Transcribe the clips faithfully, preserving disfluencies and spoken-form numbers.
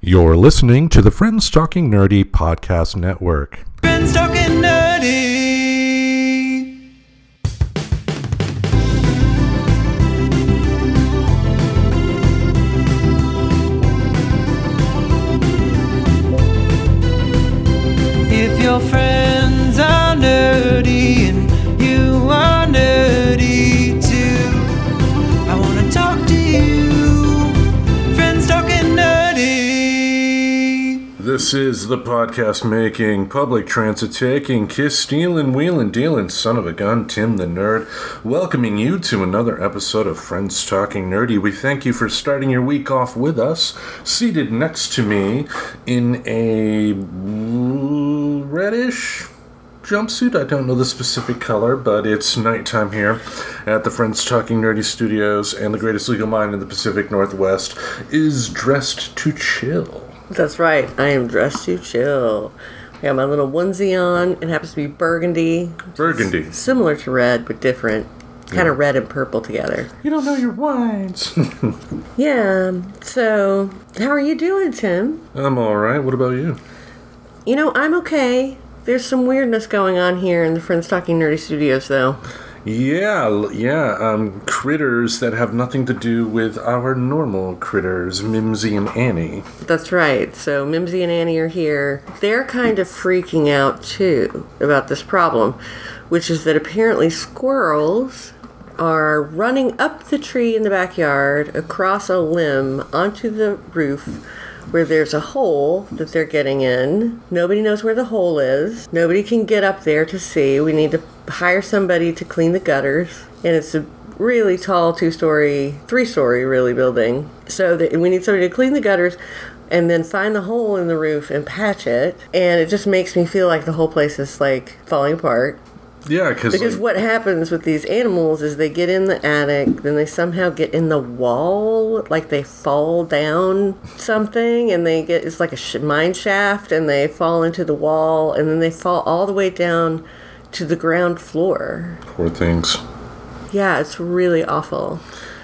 You're listening to the Friends Talking Nerdy Podcast Network. Friends Talking Nerdy. If your friends are nerdy and you are nerdy too, I want to talk to you. Friends Talking Nerdy. This is the podcast making, public transit taking, kiss stealing, wheeling, dealing, son of a gun, Tim the Nerd, welcoming you to another episode of Friends Talking Nerdy. We thank you for starting your week off with us. Seated next to me in a reddish jumpsuit. I don't know the specific color, but it's nighttime here at the Friends Talking Nerdy Studios, and the greatest legal mind in the Pacific Northwest is dressed to chill. That's right. I am dressed to chill. I got my little onesie on. It happens to be burgundy. Burgundy. Similar to red, but different. Kind of red and purple together. You don't know your wines. Yeah. So, how are you doing, Tim? I'm alright. What about you? You know, I'm okay. There's some weirdness going on here in the Friends Talking Nerdy Studios, though. Yeah, yeah, um, critters that have nothing to do with our normal critters, Mimsy and Annie. That's right. So Mimsy and Annie are here. They're kind of freaking out, too, about this problem, which is that apparently squirrels are running up the tree in the backyard, across a limb, onto the roof, where there's a hole that they're getting in. Nobody knows where the hole is. Nobody can get up there to see. We need to hire somebody to clean the gutters. And it's a really tall two-story, three-story really building. So that we need somebody to clean the gutters and then find the hole in the roof and patch it. And it just makes me feel like the whole place is like falling apart. Yeah, cause because like, what happens with these animals is they get in the attic, then they somehow get in the wall, like they fall down something, and they get, it's like a sh- mine shaft, and they fall into the wall, and then they fall all the way down to the ground floor. Poor things. Yeah, it's really awful.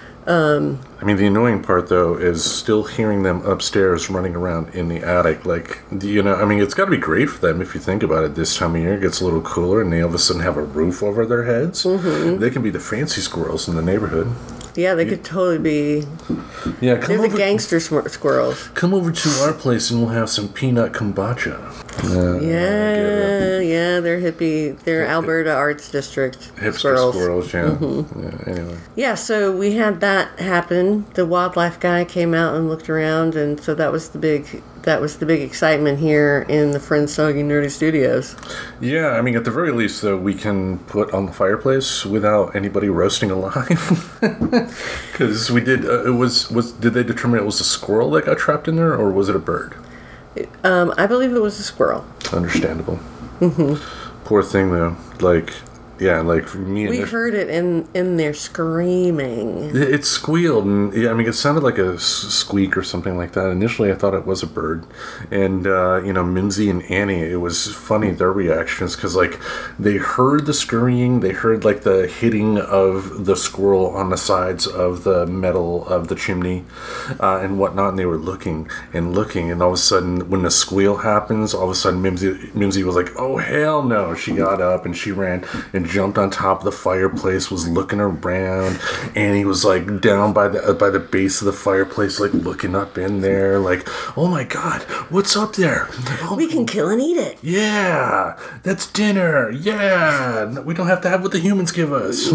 Um, I mean, the annoying part, though, is still hearing them upstairs running around in the attic. Like, you know, I mean, it's got to be great for them if you think about it. This time of year, it gets a little cooler, and they all of a sudden have a roof over their heads. Mm-hmm. They can be the fancy squirrels in the neighborhood. Yeah, they could totally be. Yeah, come They're over, the gangster sm- squirrels. Come over to our place, and we'll have some peanut kombucha. Uh, yeah, yeah, they're hippie. They're Alberta Arts District Hipster squirrels. squirrels, yeah. Mm-hmm. Yeah. Anyway. Yeah, so we had that happen. The wildlife guy came out and looked around, and so that was the big that was the big excitement here in the Friends Talking Nerdy Studios. Yeah, I mean, at the very least, though, we can put on the fireplace without anybody roasting alive. Because we did. Uh, it was was. Did they determine it was a squirrel that got trapped in there, or was it a bird? Um, I believe it was a squirrel. Understandable. Mm-hmm. Poor thing, though. Like, yeah, like for me. We initially, heard it in in there screaming. It, it squealed, and yeah, I mean, it sounded like a s- squeak or something like that. Initially, I thought it was a bird, and uh, you know, Mimsy and Annie. It was funny their reactions because like they heard the scurrying, they heard like the hitting of the squirrel on the sides of the metal of the chimney uh, and whatnot, and they were looking and looking, and all of a sudden, when the squeal happens, all of a sudden, Mimsy Mimsy was like, "Oh hell no!" She got up and she ran and jumped on top of the fireplace, was looking around, and he was like down by the uh, by the base of the fireplace, like looking up in there, like, "Oh my god, what's up there? Oh, We can kill and eat it. yeah, that's dinner. Yeah, No, we don't have to have what the humans give us."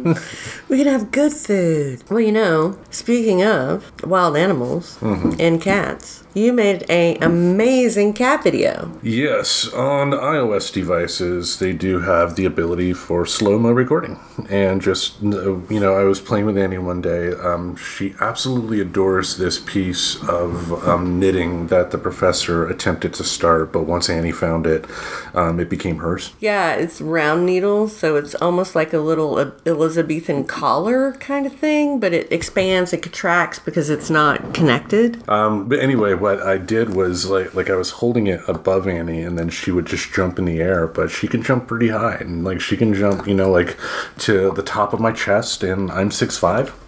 We can have good food. Well, you know, speaking of wild animals Mm-hmm. and cats, you made a amazing cat video. Yes, on iOS devices, they do have the ability for slow-mo recording. And just, you know, I was playing with Annie one day. Um, she absolutely adores this piece of um, knitting that the professor attempted to start, but once Annie found it, um, it became hers. Yeah, it's round needles, so it's almost like a little Elizabethan collar kind of thing, but it expands and contracts because it's not connected. Um, but anyway, what I did was like like I was holding it above Annie, and then she would just jump in the air. But she can jump pretty high, and like she can jump, you know, like to the top of my chest, and I'm six five.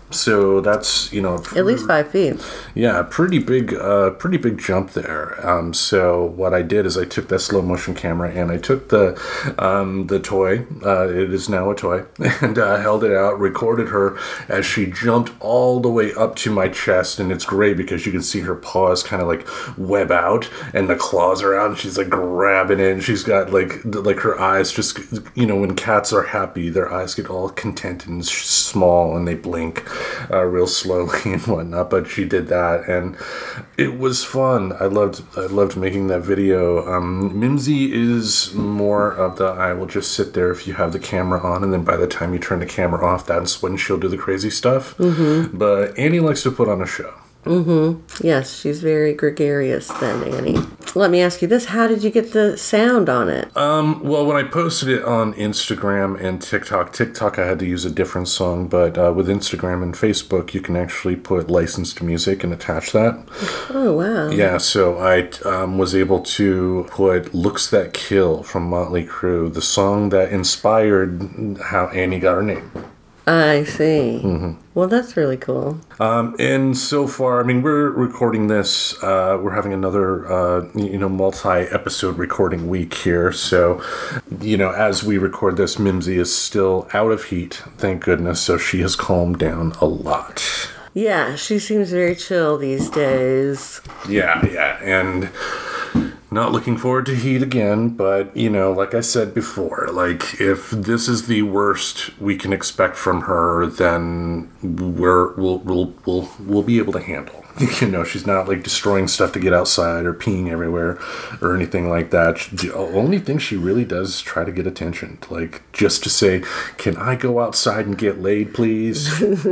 So that's, you know, At least five feet. yeah, pretty big, uh, pretty big jump there. Um, so what I did is I took that slow motion camera and I took the um, the toy. Uh, it is now a toy, and uh, held it out, recorded her as she jumped all the way up to my chest, and it's great because you can see her paws kind of like web out, and the claws are out, and she's like grabbing it, and she's got like like her eyes just, you know, when cats are happy, their eyes get all content and sh- small, and they blink uh, real slowly and whatnot. But she did that, and it was fun. I loved I loved making that video. Um, Mimsy is more of the I will just sit there if you have the camera on, and then by the time you turn the camera off, that's when she'll do the crazy stuff. Mm-hmm. But Annie likes to put on a show. Mm-hmm. Yes, she's very gregarious then, Annie. Let me ask you this. How did you get the sound on it? Um, well, when I posted it on Instagram and TikTok, TikTok I had to use a different song, but uh, with Instagram and Facebook, you can actually put licensed music and attach that. Oh, wow. Yeah, so I um, was able to put Looks That Kill from Motley Crue, the song that inspired how Annie got her name. I see. Mm-hmm. Well, that's really cool. Um, and so far, I mean, we're recording this. Uh, we're having another, uh, you know, multi-episode recording week here. So, you know, as we record this, Mimsy is still out of heat, thank goodness. So she has calmed down a lot. Yeah, she seems very chill these days. Yeah, yeah, and not looking forward to heat again, but, you know, like I said before, like, if this is the worst we can expect from her, then we're, we'll, we'll, we'll, we'll be able to handle. You know, she's not, like, destroying stuff to get outside or peeing everywhere or anything like that. The only thing she really does is try to get attention. Like, just to say, can I go outside and get laid, please?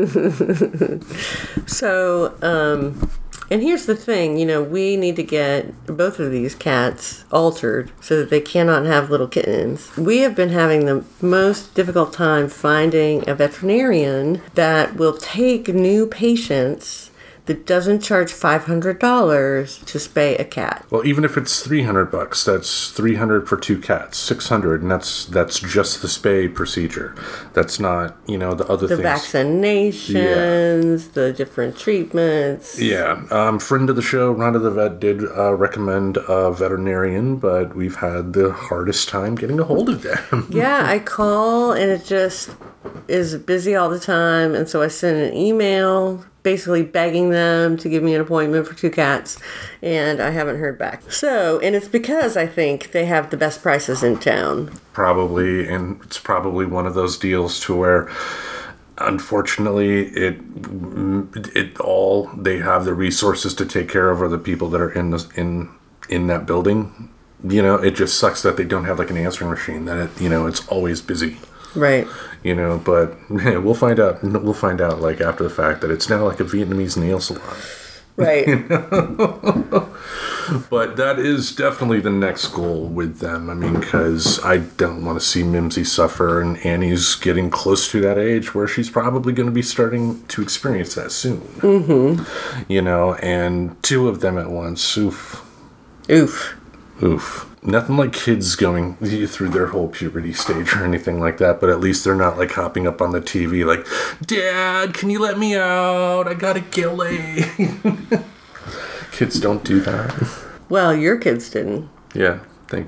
So, um... and here's the thing, you know, we need to get both of these cats altered so that they cannot have little kittens. We have been having the most difficult time finding a veterinarian that will take new patients that doesn't charge five hundred dollars to spay a cat. Well, even if it's three hundred bucks, that's three hundred for two cats, six hundred, and that's that's just the spay procedure. That's not, you know, the other the things. vaccinations, yeah. The different treatments. Yeah. Um, friend of the show, Rhonda the Vet, did uh, recommend a veterinarian, but we've had the hardest time getting a hold of them. Yeah, I call and it just is busy all the time, and so I send an email basically begging them to give me an appointment for two cats, and I haven't heard back. So, and it's because I think they have the best prices in town. Probably, and it's probably one of those deals to where, unfortunately, it it all they have the resources to take care of are the people that are in the, in in that building. You know, it just sucks that they don't have like an answering machine. That it, you know, it's always busy. Right. You know, but man, we'll find out. We'll find out like after the fact that it's now like a Vietnamese nail salon. Right. You know? But that is definitely the next goal with them. I mean, because I don't want to see Mimsy suffer, and Annie's getting close to that age where she's probably going to be starting to experience that soon. Mm-hmm. You know, and two of them at once. Oof. Oof. Oof. Nothing like kids going through their whole puberty stage or anything like that, but at least they're not like hopping up on the T V like, Dad, can you let me out? I gotta get laid. Kids don't do that. Well, your kids didn't. Yeah, think.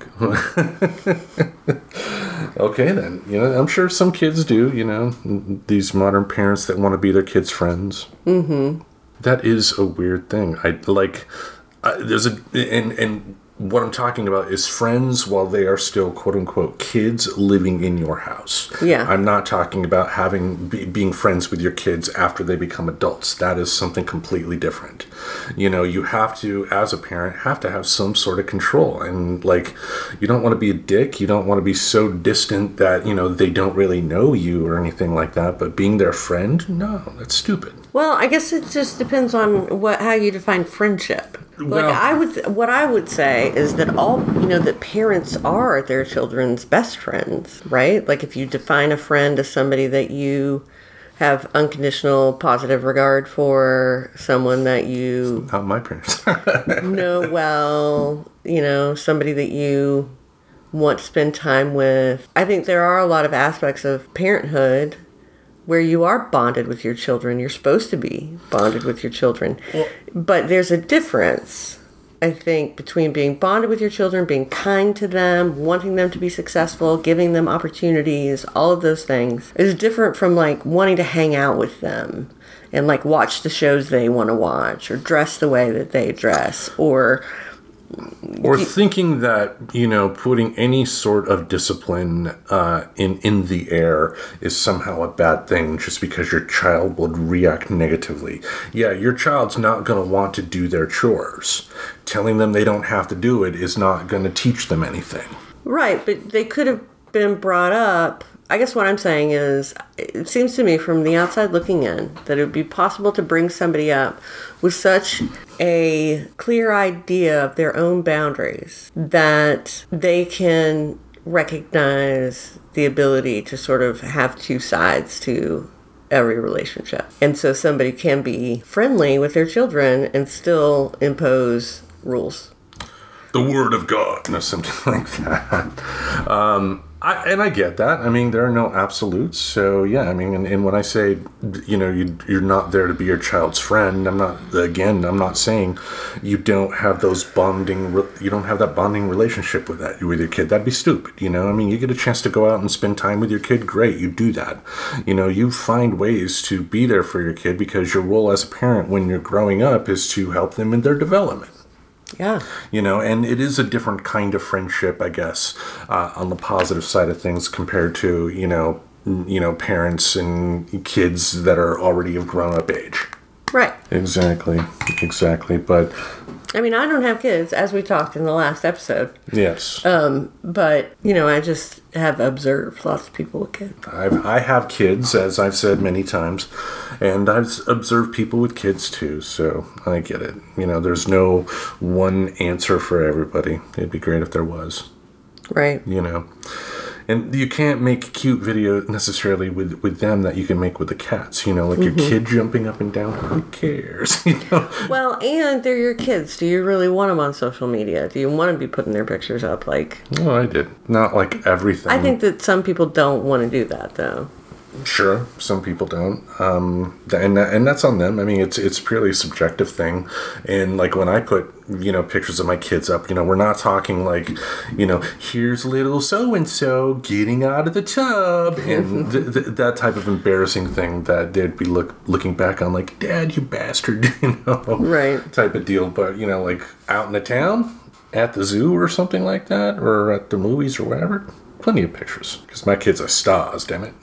Okay, then. You know, I'm sure some kids do, you know, these modern parents that want to be their kids' friends. Mm-hmm. That is a weird thing. I like, I, there's a, and, and, what I'm talking about is friends while they are still, quote unquote, kids living in your house. Yeah. I'm not talking about having be, being friends with your kids after they become adults. That is something completely different. You know, you have to, as a parent, have to have some sort of control. And, like, you don't want to be a dick. You don't want to be so distant that, you know, they don't really know you or anything like that. But being their friend, no, that's stupid. Well, I guess it just depends on what how you define friendship. Like, Well, I would, what I would say is that all, you know, that parents are their children's best friends, right? Like, if you define a friend as somebody that you have unconditional positive regard for, someone that you Not my parents. know well, you know, somebody that you want to spend time with. I think there are a lot of aspects of parenthood where you are bonded with your children. You're supposed to be bonded with your children. Well, but there's a difference, I think, between being bonded with your children, being kind to them, wanting them to be successful, giving them opportunities, all of those things, is different from like wanting to hang out with them and like watch the shows they want to watch or dress the way that they dress or Or thinking that, you know, putting any sort of discipline uh, in, in the air is somehow a bad thing just because your child would react negatively. Yeah, your child's not going to want to do their chores. Telling them they don't have to do it is not going to teach them anything. Right, but they could have been brought up. I guess what I'm saying is, it seems to me from the outside looking in that it would be possible to bring somebody up with such a clear idea of their own boundaries that they can recognize the ability to sort of have two sides to every relationship. And so somebody can be friendly with their children and still impose rules. The word of God, or something like that. Um, I, and I get that. I mean, there are no absolutes. So, yeah, I mean, and, and when I say, you know, you, you're not there to be your child's friend, I'm not, again, I'm not saying you don't have those bonding, you don't have that bonding relationship with that, with your kid. That'd be stupid, you know? I mean, you get a chance to go out and spend time with your kid, great, you do that. You know, you find ways to be there for your kid because your role as a parent when you're growing up is to help them in their development. Yeah. You know, and it is a different kind of friendship, I guess, uh, on the positive side of things compared to, you know, you know, parents and kids that are already of grown-up age. Right. Exactly. Exactly. But I mean, I don't have kids, as we talked in the last episode. yes. Um, but, you know, I just have observed lots of people with kids. I've, I have kids, as I've said many times, and I've observed people with kids too, so I get it. You know, there's no one answer for everybody. It'd be great if there was. Right. You know. And you can't make cute video necessarily with, with them that you can make with the cats. You know, like mm-hmm. your kid jumping up and down. Who cares? You know? Well, and they're your kids. Do you really want them on social media? Do you want to be putting their pictures up? Like, oh, I did. Not like everything. I think that some people don't want to do that, though. Sure, some people don't, um, and that, and that's on them. I mean, it's it's purely a subjective thing. And like when I put, you know, pictures of my kids up, you know, we're not talking like, you know, here's little so and so getting out of the tub and th- th- that type of embarrassing thing that they'd be look looking back on like, Dad, you bastard, you know, right? Type of deal. But you know, like out in the town, at the zoo or something like that, or at the movies or whatever. Plenty of pictures, because my kids are stars, damn it.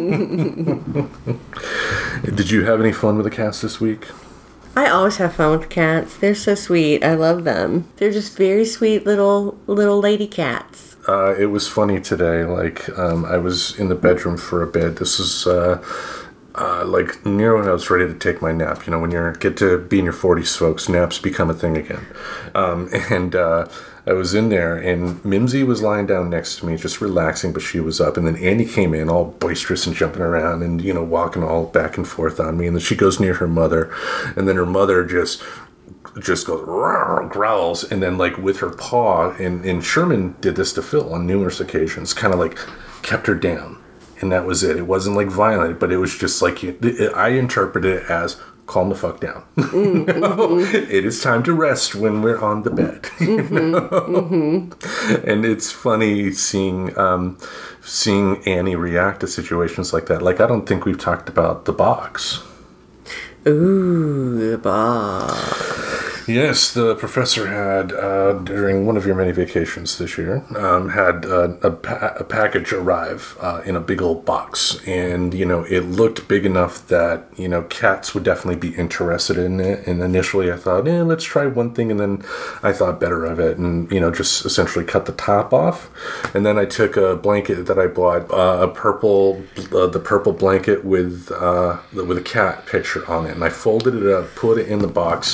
Did you have any fun with the cats this week? I always have fun with the cats. They're so sweet. I love them. They're just very sweet little little lady cats. Uh, it was funny today. Like, um, I was in the bedroom for a bit. This is uh, uh, like near when I was ready to take my nap. You know, when you get to be in your forties, folks, naps become a thing again. Um, and uh, I was in there, and Mimsy was lying down next to me, just relaxing, but she was up. And then Annie came in, all boisterous and jumping around and, you know, walking all back and forth on me. And then she goes near her mother, and then her mother just just goes, growls, and then, like, with her paw, and, and Sherman did this to Phil on numerous occasions, kind of, like, kept her down. And that was it. It wasn't, like, violent, but it was just, like, I interpreted it as, calm the fuck down. Mm, you know? mm-hmm. It is time to rest when we're on the bed. You know? Mm-hmm. And it's funny seeing um, seeing Annie react to situations like that. Like, I don't think we've talked about the box. Ooh, the box. Yes, the professor had, uh, during one of your many vacations this year, um, had uh, a, pa- a package arrive uh, in a big old box. And, you know, it looked big enough that, you know, cats would definitely be interested in it. And initially I thought, eh, let's try one thing. And then I thought better of it and, you know, just essentially cut the top off. And then I took a blanket that I bought, uh, a purple, uh, the purple blanket with, uh, with a cat picture on it. And I folded it up, put it in the box,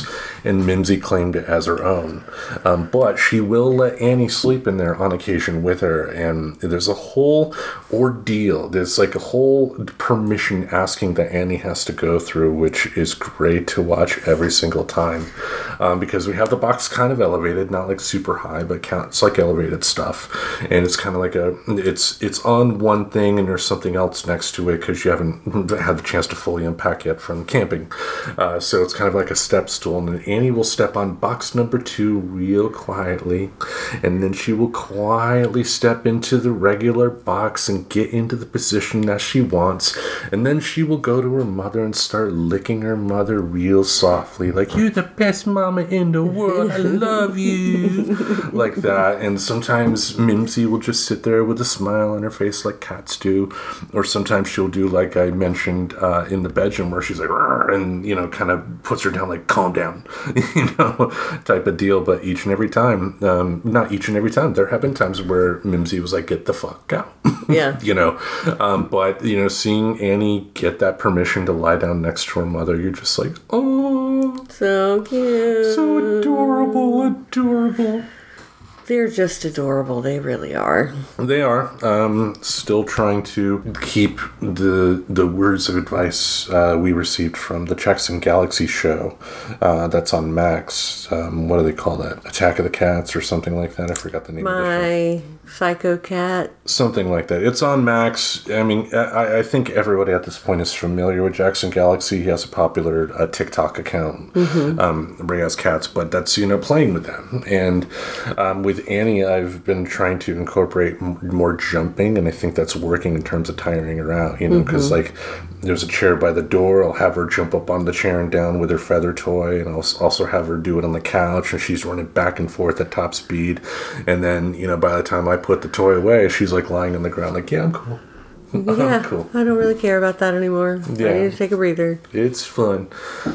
and Mimsy claimed it as her own. Um, but she will let Annie sleep in there on occasion with her, and there's a whole ordeal. There's like a whole permission asking that Annie has to go through, which is great to watch every single time, um, because we have the box kind of elevated, not like super high, but count, it's like elevated stuff, and it's kind of like a it's it's on one thing and there's something else next to it because you haven't had the chance to fully unpack yet from camping, uh, so it's kind of like a step stool, and Annie will step on box number two real quietly, and then she will quietly step into the regular box and get into the position that she wants, and then she will go to her mother and start licking her mother real softly, like, "You're the best mama in the world, I love you," like that. And sometimes Mimsy will just sit there with a smile on her face like cats do, or sometimes she'll do like I mentioned uh, in the bedroom where she's like, "Rrr," and you know, kind of puts her down, like, calm down, you know, type of deal. But each and every time, um, not each and every time, there have been times where Mimsy was like, "Get the fuck out," yeah, you know. Um, but you know, seeing Annie get that permission to lie down next to her mother, you're just like, oh, so cute, so adorable, adorable. They're just adorable. They really are. They are. Um, still trying to keep the the words of advice uh, we received from the Jackson Galaxy show. Uh, that's on Max. Um, what do they call that? Attack of the Cats or something like that. I forgot the name of the show. My Psycho Cat. Something like that. It's on Max. I mean, I, I think everybody at this point is familiar with Jackson Galaxy. He has a popular uh, TikTok account mm-hmm. um, where he has cats, but that's, you know, playing with them. And um, with With Annie, I've been trying to incorporate m- more jumping, and I think that's working in terms of tiring her out, you know, because, mm-hmm. like, there's a chair by the door, I'll have her jump up on the chair and down with her feather toy, and I'll also have her do it on the couch, and she's running back and forth at top speed, and then, you know, by the time I put the toy away, she's, like, lying on the ground, like, yeah, I'm cool. Yeah, I'm cool. I don't really care about that anymore. Yeah. I need to take a breather. It's fun.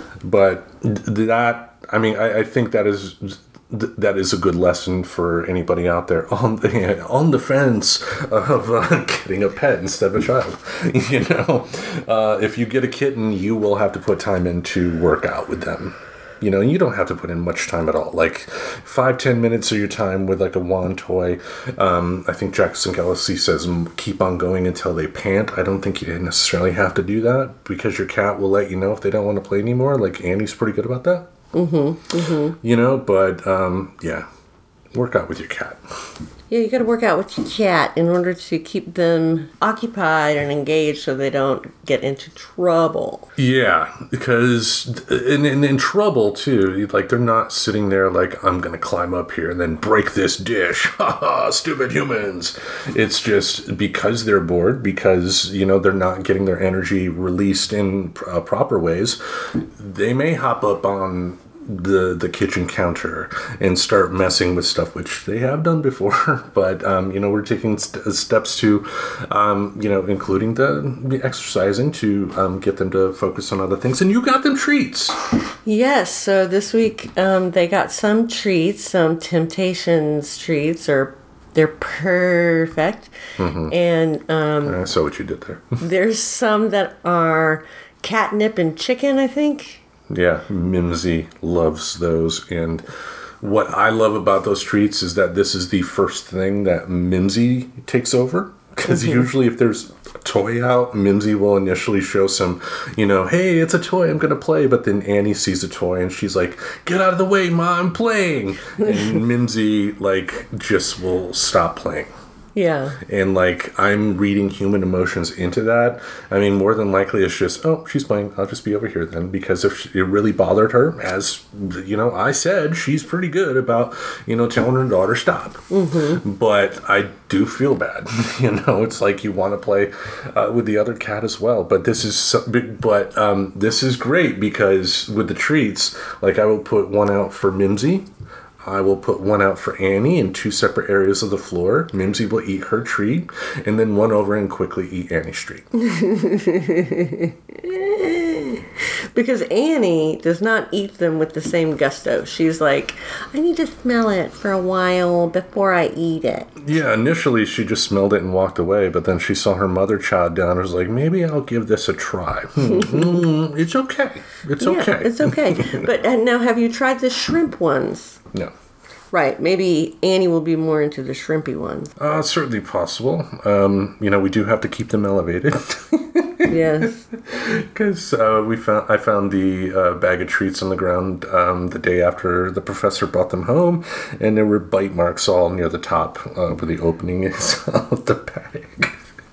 But that, I mean, I, I think that is... Th- that is a good lesson for anybody out there on the on the fence of uh, getting a pet instead of a child. You know, uh, if you get a kitten, you will have to put time in to work out with them. You know, you don't have to put in much time at all. Like five, ten minutes of your time with like a wand toy. Um, I think Jackson Galaxy says keep on going until they pant. I don't think you necessarily have to do that because your cat will let you know if they don't want to play anymore. Like Annie's pretty good about that. Mm-hmm, mm-hmm. You know, but um, yeah, work out with your cat. Yeah, you got to work out with your cat in order to keep them occupied and engaged so they don't get into trouble. Yeah, because in, in, in trouble, too, like they're not sitting there like, I'm going to climb up here and then break this dish. Ha ha, stupid humans. It's just because they're bored, because, you know, they're not getting their energy released in uh, proper ways, they may hop up on the the kitchen counter and start messing with stuff, which they have done before, but um you know, we're taking st- steps to um you know, including the, the exercising to um get them to focus on other things. And you got them treats. Yes, so this week um they got some treats, some Temptations treats, or they're perfect. Mm-hmm. And um I saw what you did there. There's some that are catnip and chicken, I think. Yeah, Mimsy loves those, and what I love about those treats is that this is the first thing that Mimsy takes over, because mm-hmm. usually if there's a toy out, Mimsy will initially show some, you know, hey, it's a toy, I'm going to play, but then Annie sees the toy and she's like, get out of the way, Ma, I'm playing, and Mimsy, like, just will stop playing. Yeah. And, like, I'm reading human emotions into that. I mean, more than likely it's just, oh, she's playing. I'll just be over here then. Because if it really bothered her, as, you know, I said, she's pretty good about, you know, telling her daughter stop. Mm-hmm. But I do feel bad. You know, it's like you want to play uh, with the other cat as well. But this is, so, but um, this is great because with the treats, like I will put one out for Mimsy. I will put one out for Annie in two separate areas of the floor. Mimsy will eat her treat, and then one over and quickly eat Annie's treat. Because Annie does not eat them with the same gusto. She's like, I need to smell it for a while before I eat it. Yeah, initially she just smelled it and walked away, but then she saw her mother chowed down and was like, maybe I'll give this a try. Hmm, mm, it's okay. It's Yeah, okay. it's okay. But uh, now, have you tried the shrimp ones? No. Right. Maybe Annie will be more into the shrimpy ones. Uh, certainly possible. Um, you know, we do have to keep them elevated. Yes. Because uh, we found, I found the uh, bag of treats on the ground um, the day after the professor brought them home, and there were bite marks all near the top uh, where the opening is of the bag.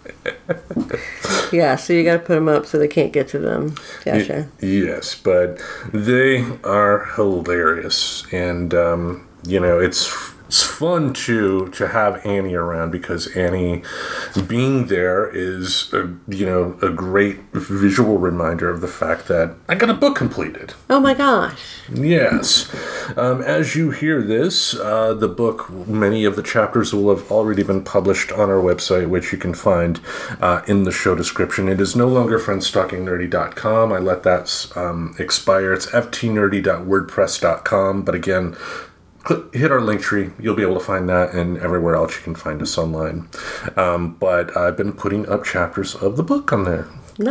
Yeah, so you got to put them up so they can't get to them. Gotcha. Y- yes, but they are hilarious, and um, you know, it's it's fun to to have Annie around because Annie being there is a, you know, a great visual reminder of the fact that I got a book completed. Oh my gosh. Yes. Um, as you hear this, uh, the book, many of the chapters will have already been published on our website, which you can find uh, in the show description. It is no longer friends talking nerdy dot com. I let that um, expire. It's f t nerdy dot wordpress dot com. But again, click, hit our link tree. You'll be able to find that, and everywhere else you can find us online. Um, but I've been putting up chapters of the book on there.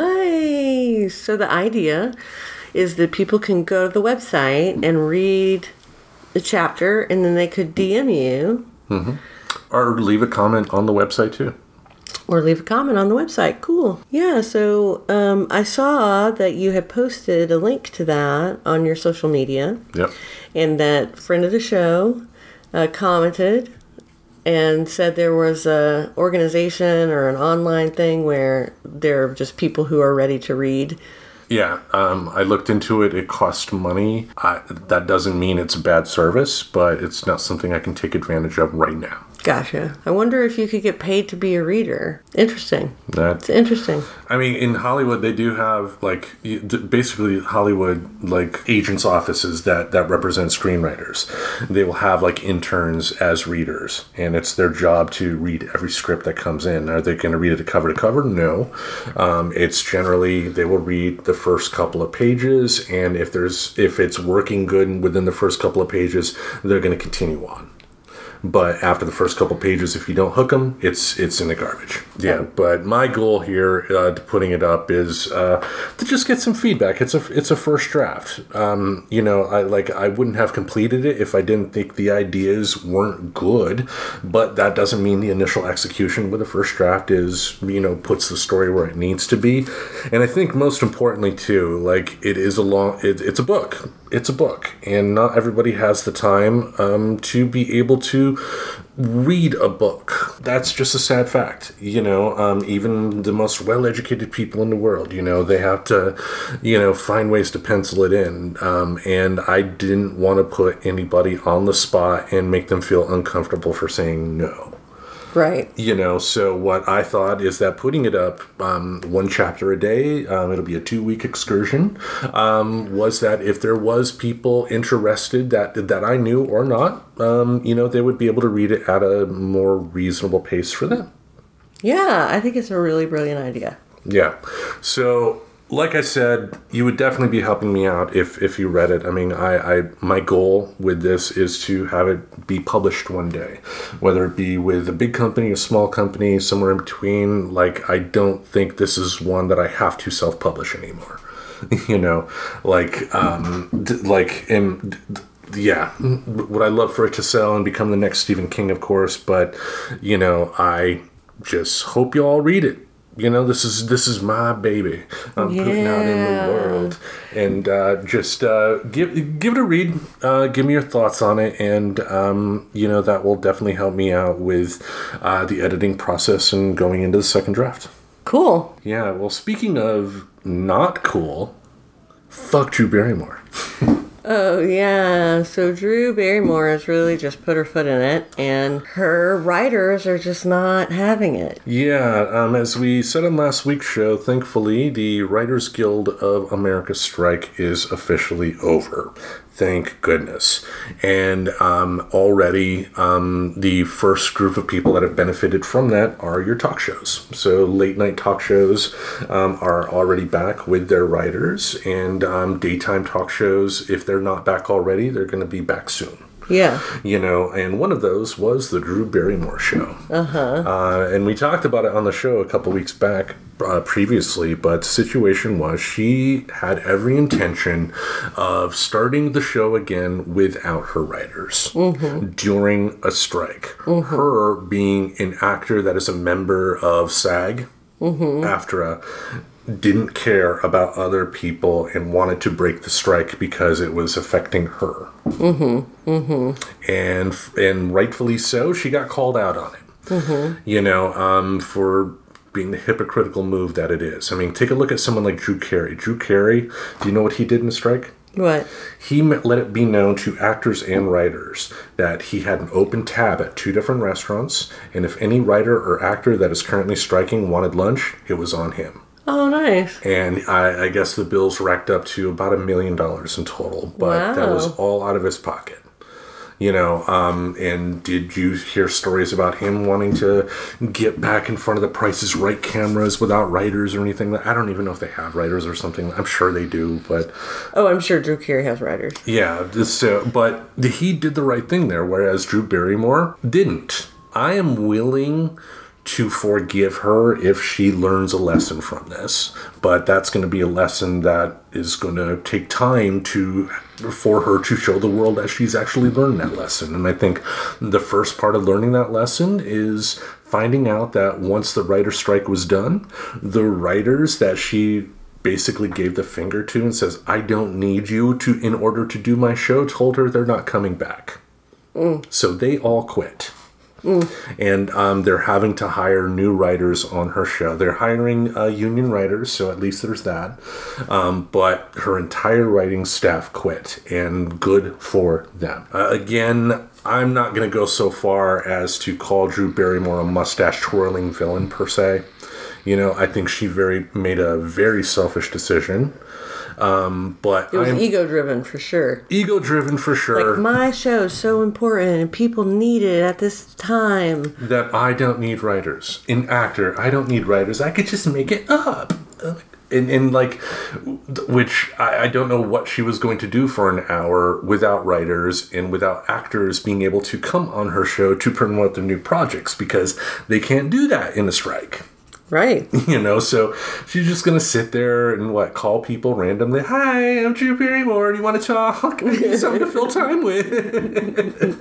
Nice. So the idea is that people can go to the website and read the chapter, and then they could D M you. Mm-hmm. Or leave a comment on the website, too. Or leave a comment on the website. Cool. Yeah, so um, I saw that you had posted a link to that on your social media. Yep. And that friend of the show uh, commented and said there was a organization or an online thing where there are just people who are ready to read. Yeah, um, I looked into it. It cost money. I, that doesn't mean it's a bad service, but it's not something I can take advantage of right now. Gotcha. I wonder if you could get paid to be a reader. Interesting. That, It's interesting. I mean, in Hollywood, they do have, like, you- basically Hollywood, like, agents' offices that, that represent screenwriters. They will have, like, interns as readers, and it's their job to read every script that comes in. Are they going to read it cover to cover? No. Um, it's generally, they will read the first couple of pages, and if there's if it's working good within the first couple of pages, they're going to continue on. But after the first couple pages, if you don't hook them, it's it's in the garbage. Yeah, but my goal here uh, to putting it up is uh, to just get some feedback. It's a it's a first draft. Um, you know, I like I wouldn't have completed it if I didn't think the ideas weren't good. But that doesn't mean the initial execution with the first draft is, you know, puts the story where it needs to be. And I think most importantly too, like it is a long. It, it's a book. It's a book, and not everybody has the time um, to be able to read a book. That's just a sad fact. You know, um, even the most well-educated people in the world, you know, they have to, you know, find ways to pencil it in. Um, and I didn't want to put anybody on the spot and make them feel uncomfortable for saying no. Right. You know, so what I thought is that putting it up um, one chapter a day, um, it'll be a two-week excursion, um, was that if there was people interested that that I knew or not, um, you know, they would be able to read it at a more reasonable pace for them. Yeah, I think it's a really brilliant idea. Yeah. So, like I said, you would definitely be helping me out if, if you read it. I mean, I, I my goal with this is to have it be published one day, whether it be with a big company, a small company, somewhere in between. Like, I don't think this is one that I have to self-publish anymore. You know, like, um, d- like, and d- yeah, would I love for it to sell and become the next Stephen King, of course, but, you know, I just hope you all read it. You know, this is this is my baby. I'm Yeah. putting out in the world, and uh, just uh, give give it a read. Uh, give me your thoughts on it, and um, you know that will definitely help me out with uh, the editing process and going into the second draft. Cool. Yeah. Well, speaking of not cool, fuck Drew Barrymore. Oh, yeah. So Drew Barrymore has really just put her foot in it, and her writers are just not having it. Yeah, um, as we said on last week's show, thankfully, the Writers Guild of America strike is officially over. Thank goodness. And um, already um, the first group of people that have benefited from that are your talk shows. So late night talk shows um, are already back with their writers, and um, daytime talk shows, if they're not back already, they're going to be back soon. Yeah. You know, and one of those was the Drew Barrymore show. Uh-huh. Uh, and we talked about it on the show a couple weeks back uh, previously, but the situation was she had every intention of starting the show again without her writers mm-hmm. during a strike. Mm-hmm. Her being an actor that is a member of SAG, mm-hmm. AFTRA, didn't care about other people and wanted to break the strike because it was affecting her. Mm-hmm. Mm-hmm. And and rightfully so, she got called out on it. Mm-hmm. You know, um, for being the hypocritical move that it is. I mean, take a look at someone like Drew Carey. Drew Carey, do you know what he did in the strike? What? He let it be known to actors and writers that he had an open tab at two different restaurants, and if any writer or actor that is currently striking wanted lunch, it was on him. Oh, nice. And I, I guess the bills racked up to about a million dollars in total, but wow. that was all out of his pocket. You know, um, and did you hear stories about him wanting to get back in front of the Price is Right cameras without writers or anything? I don't even know if they have writers or something. I'm sure they do, but... Oh, I'm sure Drew Carey has writers. Yeah, this, uh, but he did the right thing there, whereas Drew Barrymore didn't. I am willing to forgive her if she learns a lesson from this, but that's going to be a lesson that is going to take time to for her to show the world that she's actually learned that lesson. And I think the first part of learning that lesson is finding out that once the writer's strike was done, the writers that she basically gave the finger to and says, I don't need you to in order to do my show, told her they're not coming back. Mm. So they all quit. Mm. And um, they're having to hire new writers on her show. They're hiring uh, union writers, so at least there's that. Um, but her entire writing staff quit, and good for them. Uh, again, I'm not going to go so far as to call Drew Barrymore a mustache-twirling villain, per se. You know, I think she very made a very selfish decision. Um, but it was I'm, ego-driven for sure. Ego-driven for sure. Like, my show is so important and people need it at this time. That I don't need writers. An actor, I don't need writers. I could just make it up. And, and like, which I, I don't know what she was going to do for an hour without writers and without actors being able to come on her show to promote their new projects, because they can't do that in a strike. Right. You know, so she's just going to sit there and, what, call people randomly. Hi, I'm Drew Barrymore. Do you want to talk? I need something to fill time with.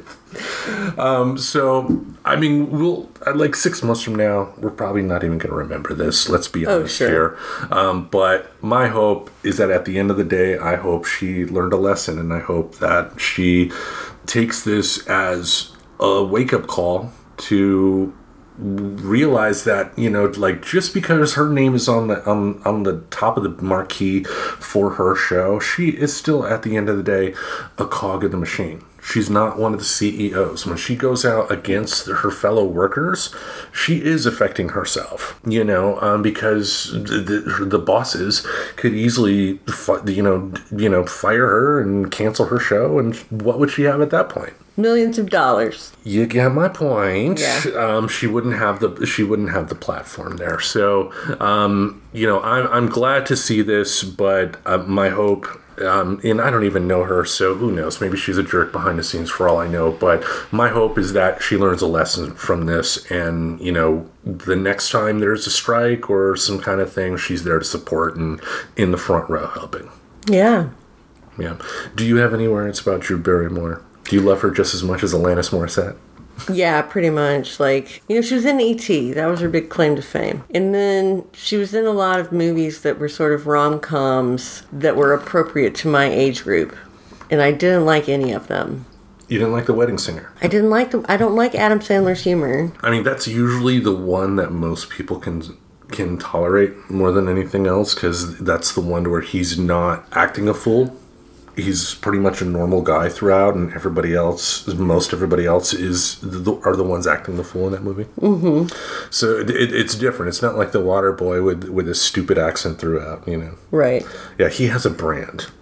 um, so, I mean, we'll, like six months from now, we're probably not even going to remember this. Let's be honest oh, sure. here. Um, but my hope is that at the end of the day, I hope she learned a lesson, and I hope that she takes this as a wake-up call to realize that, you know, like, just because her name is on the on, on the top of the marquee for her show, she is still at the end of the day a cog in the machine. She's not one of the C E Os. When she goes out against her fellow workers, she is affecting herself, you know, um, because the, the bosses could easily, you know, you know, fire her and cancel her show, and what would she have at that point? Millions of dollars. You get my point. Yeah. Um, she wouldn't have the she wouldn't have the platform there. So, um, you know, I'm I'm glad to see this, but uh, my hope. Um, and I don't even know her, so who knows? Maybe she's a jerk behind the scenes for all I know. But my hope is that she learns a lesson from this, and, you know, the next time there's a strike or some kind of thing, she's there to support and in the front row helping. Yeah. Yeah. Do you have any words about Drew Barrymore? Do you love her just as much as Alanis Morissette? Yeah, pretty much. Like, you know, she was in E T That was her big claim to fame. And then she was in a lot of movies that were sort of rom-coms that were appropriate to my age group. And I didn't like any of them. You didn't like The Wedding Singer? I didn't like the... I don't like Adam Sandler's humor. I mean, that's usually the one that most people can can tolerate more than anything else, because that's the one where he's not acting a fool. He's pretty much a normal guy throughout, and everybody else, most everybody else, is the, are the ones acting the fool in that movie. Mm-hmm. So it, it, it's different. It's not like The Waterboy with with a stupid accent throughout, you know. Right. Yeah, he has a brand.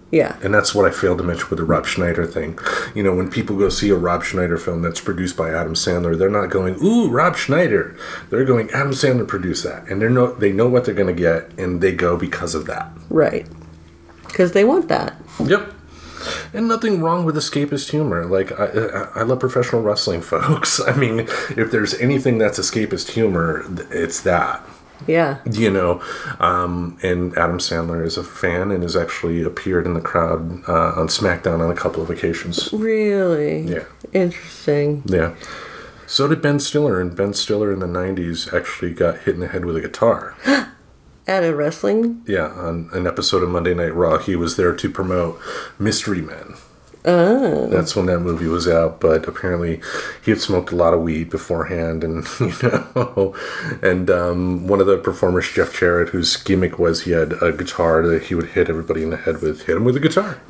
Yeah. And that's what I failed to mention with the Rob Schneider thing. You know, when people go see a Rob Schneider film that's produced by Adam Sandler, they're not going, ooh, Rob Schneider. They're going, Adam Sandler produced that. And they're no, they know what they're going to get, and they go because of that. Right. Because they want that. Yep. And nothing wrong with escapist humor. Like, I, I, I love professional wrestling, folks. I mean, if there's anything that's escapist humor, it's that. Yeah. You know, um, and Adam Sandler is a fan and has actually appeared in the crowd uh, on SmackDown on a couple of occasions. Really? Yeah. Interesting. Yeah. So did Ben Stiller, and Ben Stiller in the nineties actually got hit in the head with a guitar. At a wrestling? Yeah, on an episode of Monday Night Raw. He was there to promote Mystery Men. Oh. That's when that movie was out, but apparently he had smoked a lot of weed beforehand, and you know, and um, one of the performers, Jeff Jarrett, whose gimmick was he had a guitar that he would hit everybody in the head with, hit him with a guitar.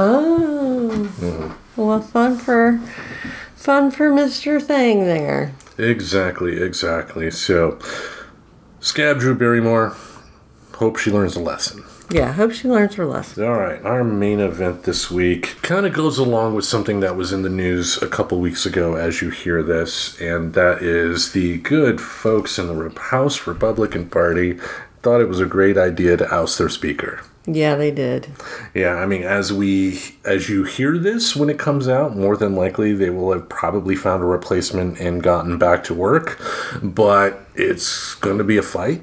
Oh. Mm-hmm. Well, fun for fun for Mister Thing there. Exactly, exactly. So, Scab Drew Barrymore. Hope she learns a lesson. Yeah, hope she learns her lesson. All right, our main event this week kind of goes along with something that was in the news a couple weeks ago as you hear this, and that is the good folks in the House Republican Party thought it was a great idea to oust their speaker. Yeah, they did. Yeah, I mean, as we, as you hear this when it comes out, more than likely they will have probably found a replacement and gotten back to work, but it's going to be a fight.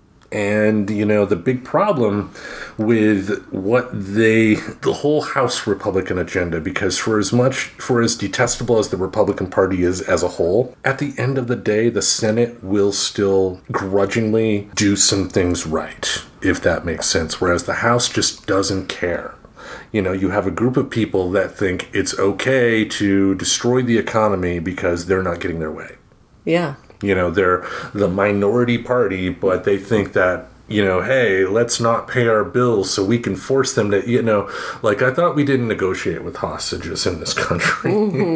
And, you know, the big problem with what they, the whole House Republican agenda, because for as much, for as detestable as the Republican Party is as a whole, at the end of the day, the Senate will still grudgingly do some things right, if that makes sense, whereas the House just doesn't care. You know, you have a group of people that think it's okay to destroy the economy because they're not getting their way. Yeah. You know, they're the minority party, but they think that, you know, hey, let's not pay our bills so we can force them to, you know, like I thought we didn't negotiate with hostages in this country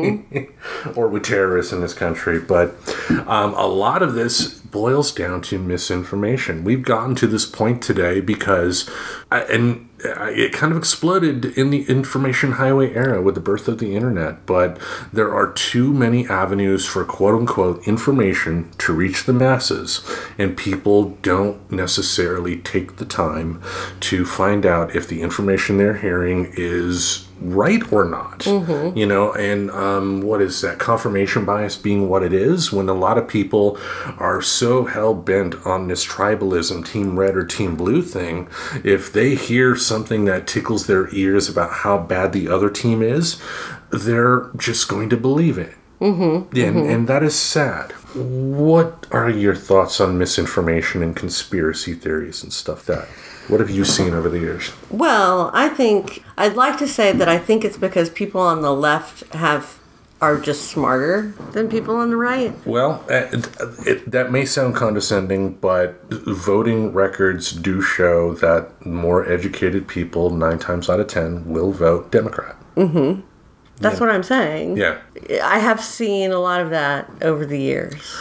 mm-hmm. or with terrorists in this country. But um, a lot of this boils down to misinformation. We've gotten to this point today because, I, and it kind of exploded in the information highway era with the birth of the internet, but there are too many avenues for quote-unquote information to reach the masses, and people don't necessarily take the time to find out if the information they're hearing is right or not. Mm-hmm. You know, and um, what is that? Confirmation bias being what it is, when a lot of people are so hell-bent on this tribalism, team red or team blue thing, if they hear something that tickles their ears about how bad the other team is, they're just going to believe it. Mm-hmm. And, mm-hmm. and that is sad. What are your thoughts on misinformation and conspiracy theories and stuff that... What have you seen over the years? Well, I think, I'd like to say that I think it's because people on the left have are just smarter than people on the right. Well, it, it, that may sound condescending, but voting records do show that more educated people, nine times out of ten, will vote Democrat. Mm-hmm. That's yeah. what I'm saying. Yeah. I have seen a lot of that over the years.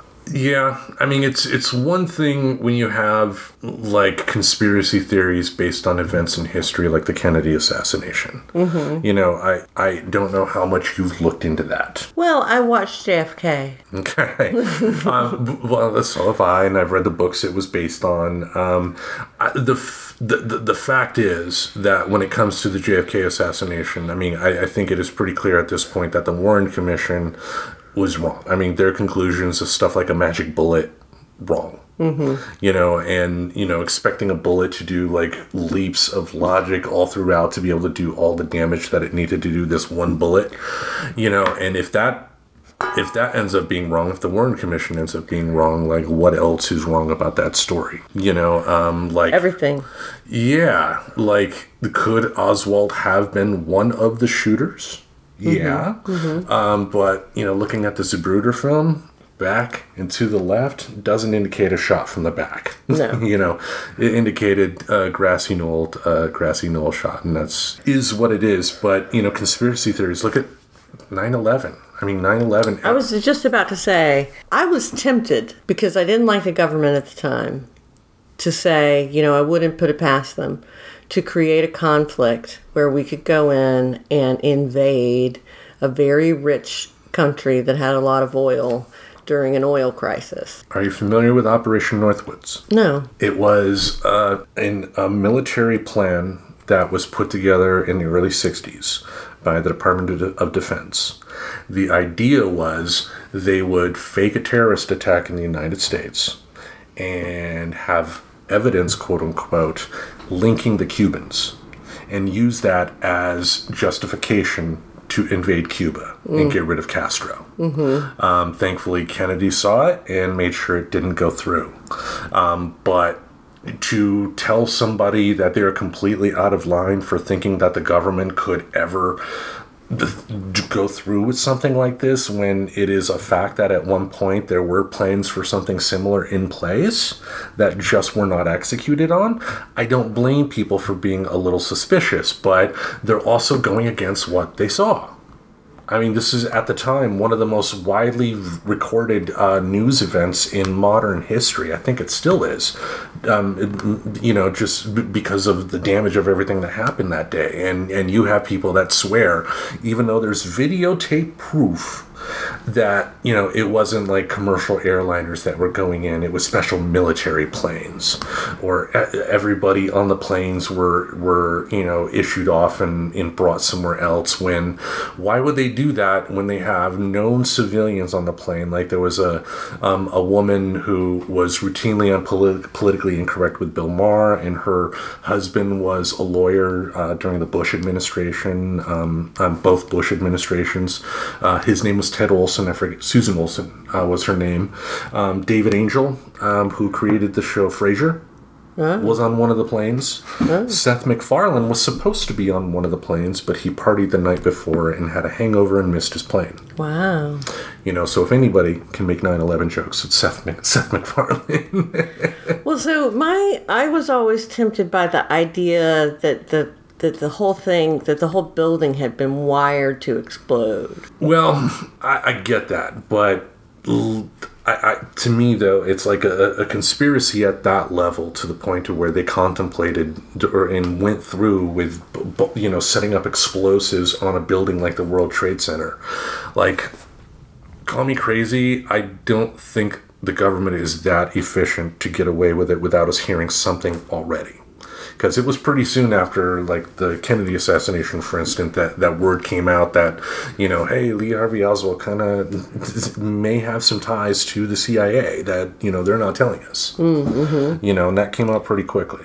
Yeah, I mean, it's it's one thing when you have, like, conspiracy theories based on events in history, like the Kennedy assassination. Mm-hmm. You know, I, I don't know how much you've looked into that. Well, I watched J F K. Okay. um, well, so have I, and I've read the books it was based on. Um, I, the, the, the the fact is that when it comes to the J F K assassination, I mean, I, I think it is pretty clear at this point that the Warren Commission was wrong. I mean, their conclusions of stuff like a magic bullet, wrong. Mm-hmm. You know, and, you know, expecting a bullet to do, like, leaps of logic all throughout to be able to do all the damage that it needed to do this one bullet. You know, and if that, if that ends up being wrong, if the Warren Commission ends up being wrong, like, what else is wrong about that story? You know, um, like... Everything. Yeah. Like, could Oswald have been one of the shooters? Yeah, mm-hmm. um, but, you know, looking at the Zapruder film, back and to the left, doesn't indicate a shot from the back. No. You know, it indicated a grassy knoll, uh, grassy knoll shot, and that's is what it is. But, you know, conspiracy theories, look at nine eleven. I mean, nine eleven. I was just about to say, I was tempted, because I didn't like the government at the time, to say, you know, I wouldn't put it past them to create a conflict where we could go in and invade a very rich country that had a lot of oil during an oil crisis. Are you familiar with Operation Northwoods? No. It was uh, in a military plan that was put together in the early sixties by the Department of Defense. The idea was they would fake a terrorist attack in the United States and have evidence, quote unquote, linking the Cubans, and use that as justification to invade Cuba mm. and get rid of Castro. Mm-hmm. Um, thankfully, Kennedy saw it and made sure it didn't go through. Um, but to tell somebody that they're completely out of line for thinking that the government could ever go through with something like this, when it is a fact that at one point there were plans for something similar in place that just were not executed on, I don't blame people for being a little suspicious, but they're also going against what they saw. I mean, this is, at the time, one of the most widely recorded uh, news events in modern history. I think it still is, um, you know, just b- because of the damage of everything that happened that day. And, and you have people that swear, even though there's videotape proof that, you know, it wasn't like commercial airliners that were going in, it was special military planes, or everybody on the planes were, were you know, issued off and, and brought somewhere else. When, why would they do that when they have known civilians on the plane? Like there was a um, a woman who was routinely unpolit- politically incorrect with Bill Maher, and her husband was a lawyer uh, during the Bush administration, um, um, both Bush administrations. Uh, his name was Ted Olson, I forget, Susan Olson uh, was her name. Um, David Angel, um, who created the show Frasier, oh. was on one of the planes. Oh. Seth MacFarlane was supposed to be on one of the planes, but he partied the night before and had a hangover and missed his plane. Wow. You know, so if anybody can make nine eleven jokes, it's Seth, Mac- Seth MacFarlane. Well, so my, I was always tempted by the idea that the that the whole thing, that the whole building had been wired to explode. Well, I, I get that, but I, I, to me, though, it's like a, a conspiracy at that level, to the point to where they contemplated or and went through with, you know, setting up explosives on a building like the World Trade Center. Like, call me crazy, I don't think the government is that efficient to get away with it without us hearing something already. Because it was pretty soon after, like, the Kennedy assassination, for instance, that, that word came out that, you know, hey, Lee Harvey Oswald kind of may have some ties to the C I A that, you know, they're not telling us. Mm-hmm. You know, and that came out pretty quickly.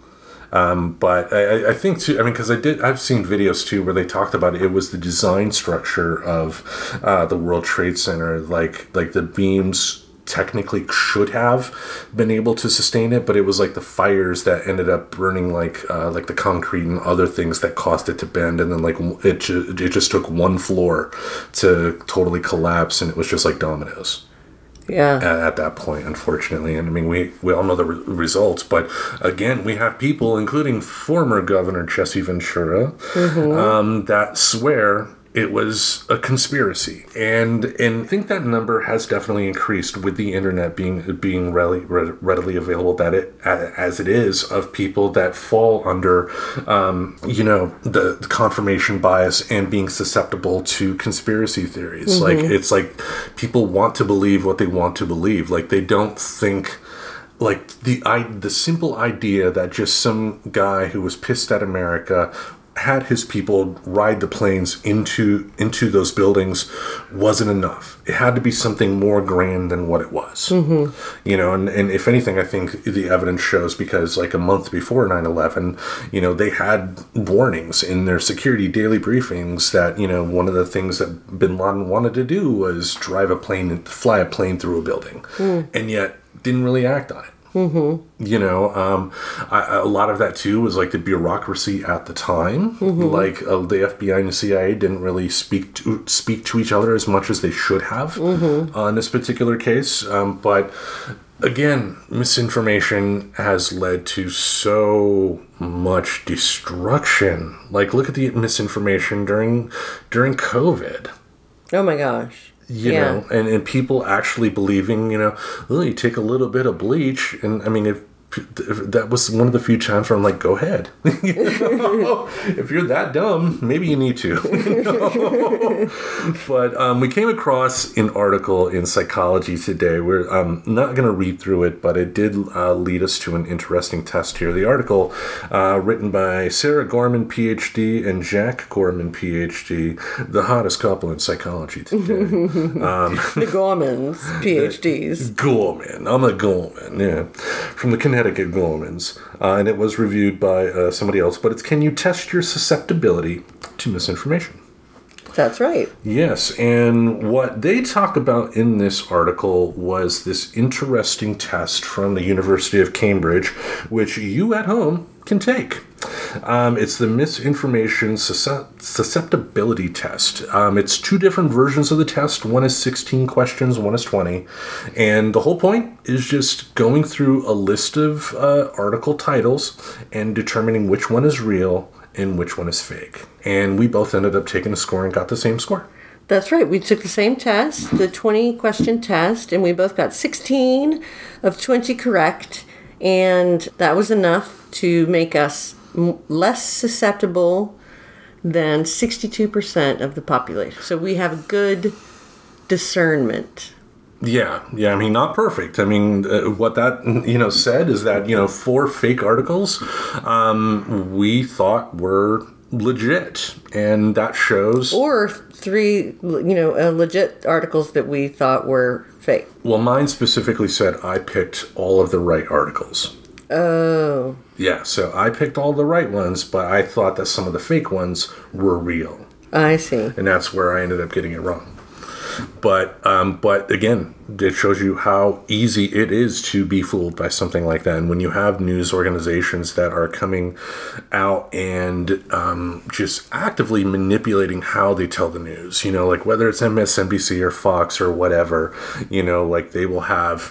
Um, but I, I think, too, I mean, because I did, I've seen videos, too, where they talked about it. It was the design structure of uh, the World Trade Center, like like the beams technically should have been able to sustain it, but it was like the fires that ended up burning like uh, like the concrete and other things that caused it to bend, and then like it ju- it just took one floor to totally collapse, and it was just like dominoes. Yeah. At, at that point, unfortunately, and I mean we we all know the re- results, but again, we have people, including former Governor Jesse Ventura, mm-hmm. um, that swear it was a conspiracy, and and I think that number has definitely increased with the internet being being readily readily available that it as it is, of people that fall under, um, you know, the, the confirmation bias and being susceptible to conspiracy theories. Mm-hmm. Like it's like people want to believe what they want to believe. Like they don't think. Like the I, the simple idea that just some guy who was pissed at America had his people ride the planes into into those buildings wasn't enough. It had to be something more grand than what it was. Mm-hmm. You know, and, and if anything, I think the evidence shows, because like a month before nine eleven, you know, they had warnings in their security daily briefings that, you know, one of the things that Bin Laden wanted to do was drive a plane, fly a plane through a building, mm. and yet didn't really act on it. Mm-hmm. You know, um, I, a lot of that too was like the bureaucracy at the time. Mm-hmm. Like uh, the F B I and the C I A didn't really speak to speak to each other as much as they should have mm-hmm. uh, in this particular case. Um, but again, misinformation has led to so much destruction. Like, look at the misinformation during during COVID. Oh my gosh. You yeah. know, and, and people actually believing, you know, oh, you take a little bit of bleach, and I mean, if that was one of the few times where I'm like, go ahead. You know? If you're that dumb, maybe you need to. You know? But um, we came across an article in Psychology Today. We're um, not going to read through it, but it did uh, lead us to an interesting test here. The article, uh, written by Sarah Gorman, P H D, and Jack Gorman, P H D, the hottest couple in Psychology Today. um, The Gormans, P H Ds. Gorman. I'm a Gorman, yeah. From the Connecticut Gormans. Uh, and it was reviewed by uh, somebody else. But it's, can you test your susceptibility to misinformation? That's right. Yes, and what they talk about in this article was this interesting test from the University of Cambridge, which you at home can take. Um, it's the misinformation susceptibility test. Um, it's two different versions of the test. One is sixteen questions, one is twenty. And the whole point is just going through a list of uh, article titles and determining which one is real and which one is fake. And we both ended up taking a score and got the same score. That's right. We took the same test, the twenty question test, and we both got sixteen of twenty correct. And that was enough to make us m- less susceptible than sixty-two percent of the population. So we have good discernment. Yeah, yeah. I mean, not perfect. I mean, uh, what that, you know, said is that, you know, four fake articles um, we thought were legit, and that shows. Or three, you know, uh, legit articles that we thought were fake. Well, mine specifically said I picked all of the right articles. Oh. Yeah, so I picked all the right ones, but I thought that some of the fake ones were real. I see. And that's where I ended up getting it wrong. But um, but again, it shows you how easy it is to be fooled by something like that. And when you have news organizations that are coming out and um, just actively manipulating how they tell the news, you know, like whether it's M S N B C or Fox or whatever, you know, like they will have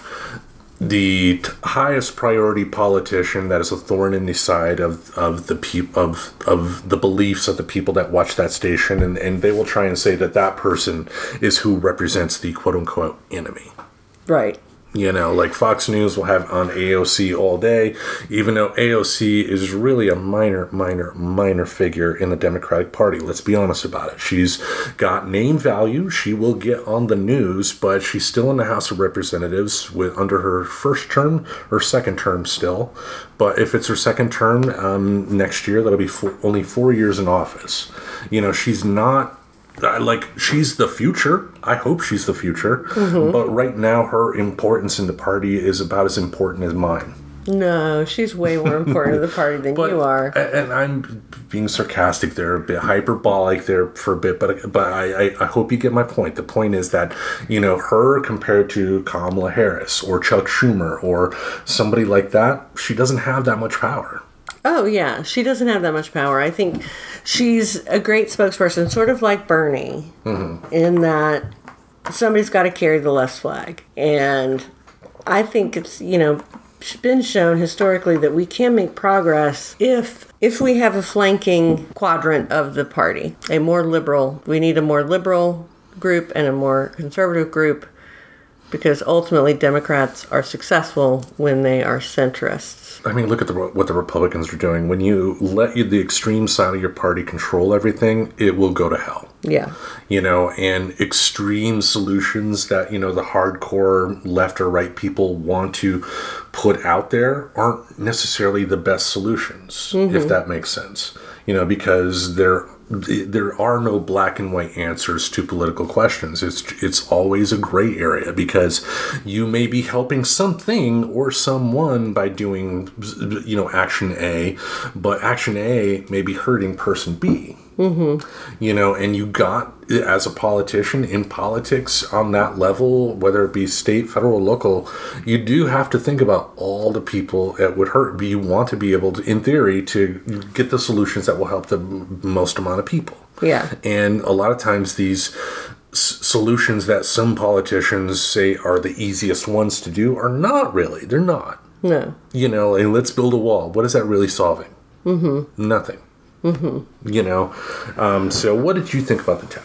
the t- highest priority politician that is a thorn in the side of, of the peop- of of the beliefs of the people that watch that station, and, and they will try and say that that person is who represents the quote-unquote enemy. Right. You know, like Fox News will have on A O C all day, even though A O C is really a minor, minor, minor figure in the Democratic Party. Let's be honest about it. She's got name value. She will get on the news, but she's still in the House of Representatives with under her first term or second term still. But if it's her second term um, next year, that'll be four, only four years in office. You know, she's not. Like, she's the future. I hope she's the future. Mm-hmm. But right now, her importance in the party is about as important as mine. No, she's way more important to the party than but, you are. And I'm being sarcastic there, a bit hyperbolic there for a bit, but but I, I, I hope you get my point. The point is that, you know, her compared to Kamala Harris or Chuck Schumer or somebody like that, she doesn't have that much power. Oh, yeah. She doesn't have that much power. I think she's a great spokesperson, sort of like Bernie, mm-hmm. in that somebody's got to carry the left flag. And I think it's, you know, been shown historically that we can make progress if if we have a flanking quadrant of the party. A more liberal, we need a more liberal group and a more conservative group, because ultimately Democrats are successful when they are centrists. I mean, look at the, what the Republicans are doing. When you let you, the extreme side of your party control everything, it will go to hell. Yeah. You know, and extreme solutions that, you know, the hardcore left or right people want to put out there aren't necessarily the best solutions, mm-hmm. if that makes sense. You know, because they're there are no black and white answers to political questions. It's it's always a gray area, because you may be helping something or someone by doing, you know, action A, but action A may be hurting person B. Mm-hmm. You know, and you got, as a politician in politics on that level, whether it be state, federal, local, you do have to think about all the people it would hurt. You want to be able to, in theory, to get the solutions that will help the most amount of people. Yeah. And a lot of times these s- solutions that some politicians say are the easiest ones to do are not really. They're not. No. You know, and let's build a wall. What is that really solving? Mm-hmm. Nothing. Mm-hmm. You know, um, so what did you think about the test?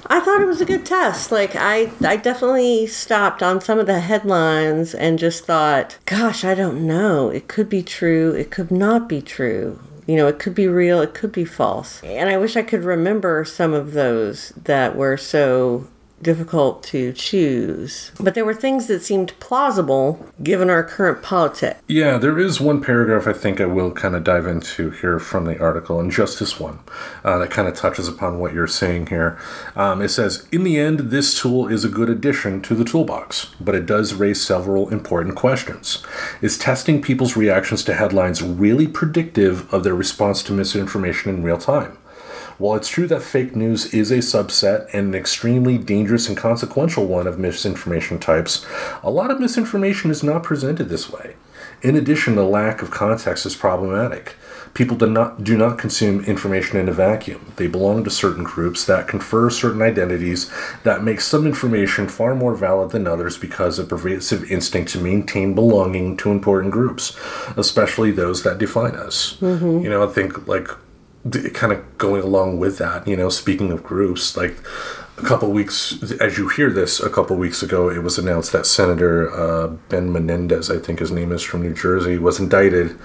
I thought it was a good test. Like, I, I definitely stopped on some of the headlines and just thought, gosh, I don't know. It could be true. It could not be true. You know, it could be real. It could be false. And I wish I could remember some of those that were so difficult to choose. But there were things that seemed plausible given our current politics. Yeah, there is one paragraph I think I will kind of dive into here from the article, and just this one, uh, that kind of touches upon what you're saying here. Um, it says, in the end, this tool is a good addition to the toolbox, but it does raise several important questions. Is testing people's reactions to headlines really predictive of their response to misinformation in real time? While it's true that fake news is a subset and an extremely dangerous and consequential one of misinformation types, a lot of misinformation is not presented this way. In addition, the lack of context is problematic. People do not, do not consume information in a vacuum. They belong to certain groups that confer certain identities that make some information far more valid than others because of pervasive instinct to maintain belonging to important groups, especially those that define us. Mm-hmm. You know, I think, like, kind of going along with that, you know, speaking of groups, like a couple weeks, as you hear this, a couple weeks ago, it was announced that Senator uh, Ben Menendez, I think his name is, from New Jersey, was indicted